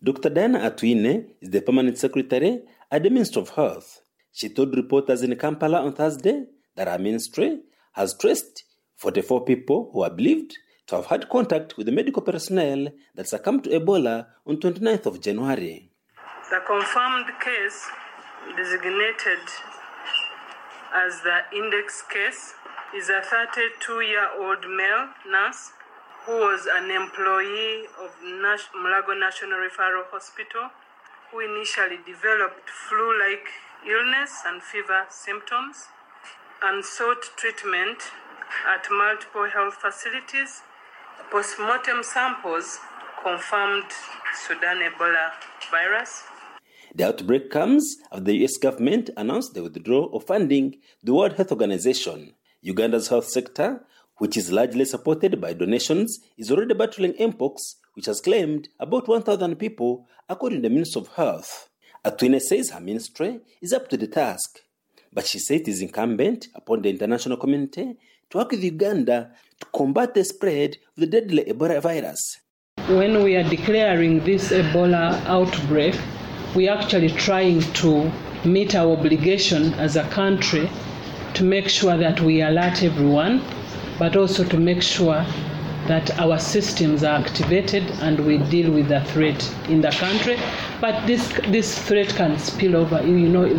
Dr. Diana Atwine is the permanent secretary at the Ministry of Health. She told reporters in Kampala on Thursday that her ministry has traced 44 people who are believed to have had contact with the medical personnel that succumbed to Ebola on 29th of January. The confirmed case, designated as the index case, is a 32-year-old male nurse who was an employee of Mulago National Referral Hospital, who initially developed flu-like illness and fever symptoms and sought treatment at multiple health facilities. Postmortem samples confirmed Sudan Ebola virus. The outbreak comes after the US government announced the withdrawal of funding the World Health Organization. Uganda's health sector, which is largely supported by donations, is already battling mpox, which has claimed about 1,000 people, according to the Ministry of Health. Atwine says her ministry is up to the task, but she says it is incumbent upon the international community to work with Uganda to combat the spread of the deadly Ebola virus. When we are declaring this Ebola outbreak, we are actually trying to meet our obligation as a country to make sure that we alert everyone, but also to make sure that our systems are activated and we deal with the threat in the country. But this threat can spill over. You know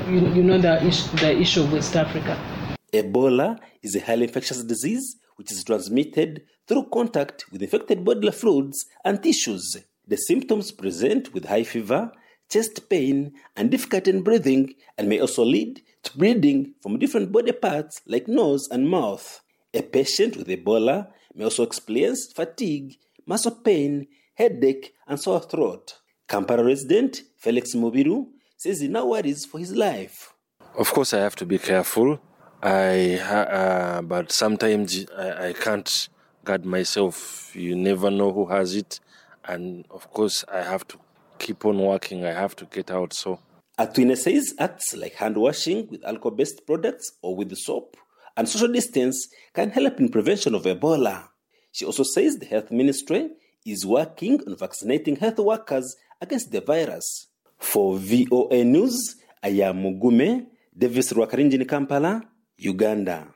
the issue of West Africa. Ebola is a highly infectious disease which is transmitted through contact with infected bodily fluids and tissues. The symptoms present with high fever, chest pain, and difficulty in breathing, and may also lead to bleeding from different body parts like nose and mouth. A patient with Ebola may also experience fatigue, muscle pain, headache, and sore throat. Kampala resident Felix Mubiru says he now worries for his life. Of course, I have to be careful. But sometimes I can't guard myself. You never know who has it. And of course, I have to keep on working. I have to get out. So Atwine says acts like hand washing with alcohol-based products or with soap and social distance can help in prevention of Ebola. She also says the health ministry is working on vaccinating health workers against the virus. For VOA News, I am Mugume Davis Rwakarinji in Kampala, Uganda.